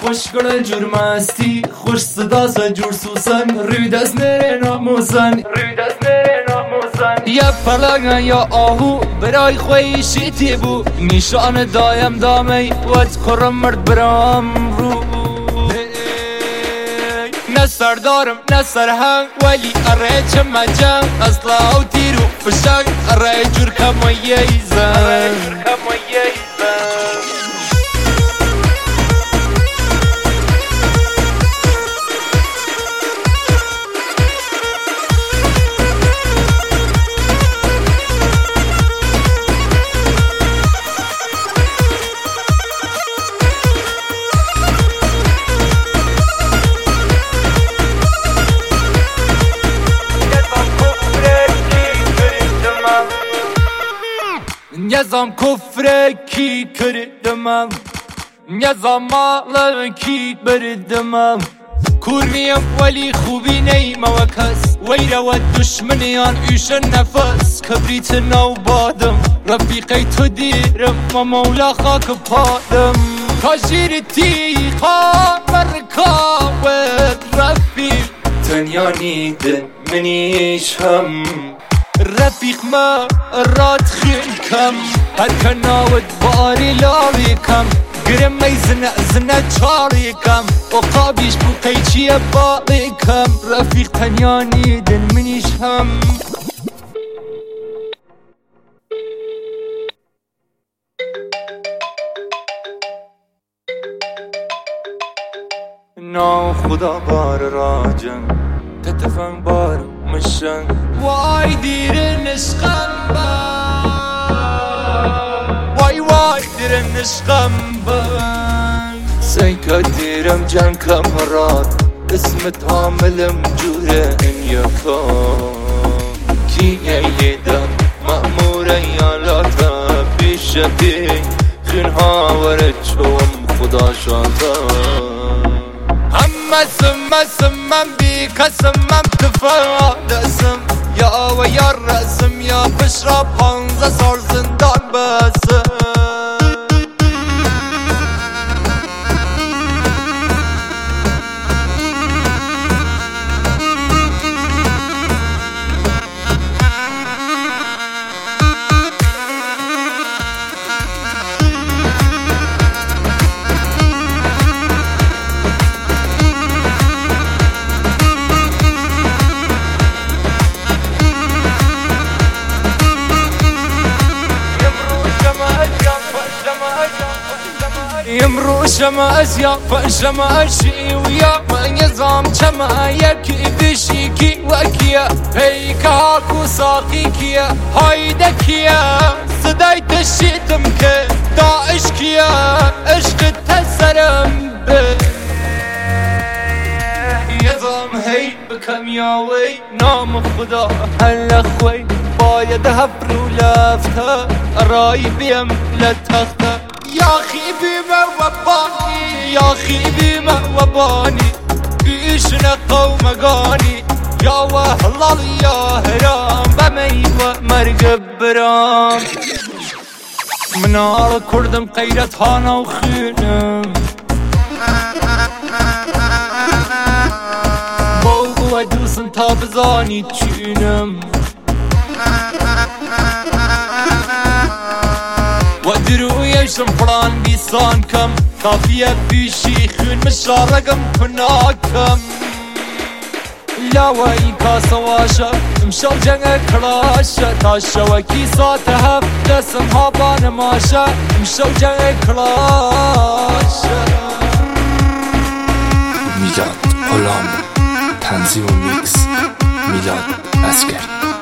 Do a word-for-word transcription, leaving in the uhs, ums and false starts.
خوشگل جور مستی خوش صدا ز جور سوسن روی دست نره ناموسن روی دست نره ناموسن یا پلنگ یا آهو برای خوی شیتی بو نشان دایم دامی وقت خورم مرد برام رو نه سردارم نه سرهنگ ولی اره چم جنگ اصلا و تیرو فشنگ اره جور کمایه ایزن Yazam kufre ki kırdım Yazam mağla ki bırdım Kurmiyem veli خوبی نیم و کس ویره و دشمنیان ایش نفس کبریت نو بادم رفیقی تو دیرم و مولا خاک پادم تاجیر تیخا برکاوت رفیق تنیا نیدن منیش هم رفیق ما راد خیل کم هر کناوت باری لاوی کم گرم می زنه زنه چاری کم و قابیش بو قیچی باقی کم رفیق تنیا نیدن منیش هم ناو خدا بار راجم تتفن بار مشن وای دیرن عشقم بن وای وای دیرن عشقم بن سیکا دیرم جن کمرات اسمت حاملم جوره این یکا کی ایدم مأمور ایالاتا بیشتی خین ها ورد چوم خدا شادا همه سمه سمم بی کسمم تفادسم یا و یا رسم یا بشرا پانزه سال زندان بسم يمرو شما أزيا فشما أشي ويا ما يزام شما يكي بشيكي وكيا هيك هاكو ساقيكيا هايدكيا صدايت الشيتمك داعش كيا عشق تسرم به يزام هي بكم يا وي نام خدا هلا خوي بايد هبرو لفتا رايبيم لتختا يا خيبي ما وباني يا خيبي ما وباني بيشنا قوم قاني يا وهلال يا هرام بمي ومرقب برام منار كردم قيرت هانا وخينم بوغو ودوسن تابزاني تشينم ودرو يشم فران بيسان كم كافية بيشي خون مشارقم كناكم لا ويكا سواشا مشال جنگ كراشا تاشا وكي ساتها دسم هابان ماشا مشال جنگ كراشا میلاد غلام تنظیم و میکس میلاد عسکری